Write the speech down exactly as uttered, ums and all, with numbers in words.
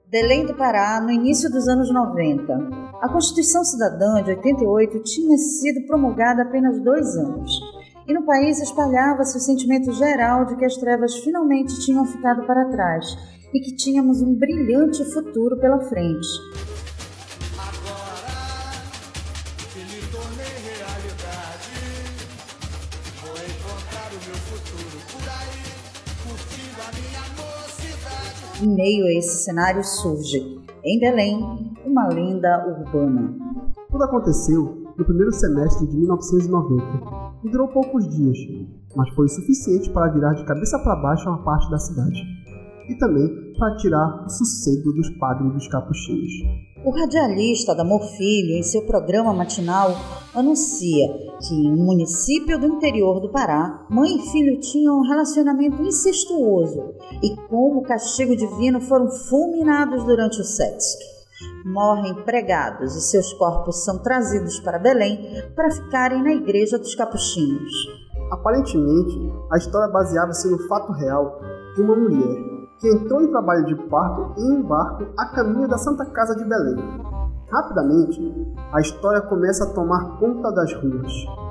Belém do Pará, no início dos anos noventa. A Constituição Cidadã de oitenta e oito tinha sido promulgada há apenas dois anos. E no país espalhava-se o sentimento geral de que as trevas finalmente tinham ficado para trás e que tínhamos um brilhante futuro pela frente. Agora que me tornei realidade, vou encontrar o meu futuro por aí, curtindo a minha mocidade. Em meio a esse cenário surge, em Belém, uma lenda urbana. Tudo aconteceu no primeiro semestre de mil novecentos e noventa e durou poucos dias, mas foi o suficiente para virar de cabeça para baixo uma parte da cidade e também para tirar o sossego dos padres dos capuchinhos. O radialista Adamor Filho, em seu programa matinal, anuncia que em um município do interior do Pará, mãe e filho tinham um relacionamento incestuoso e, como castigo divino, foram fulminados durante o sexo. Morrem pregados e seus corpos são trazidos para Belém para ficarem na igreja dos capuchinhos. Aparentemente, a história baseava-se no fato real de uma mulher que entrou em trabalho de parto em um barco a caminho da Santa Casa de Belém. Rapidamente, a história começa a tomar conta das ruas.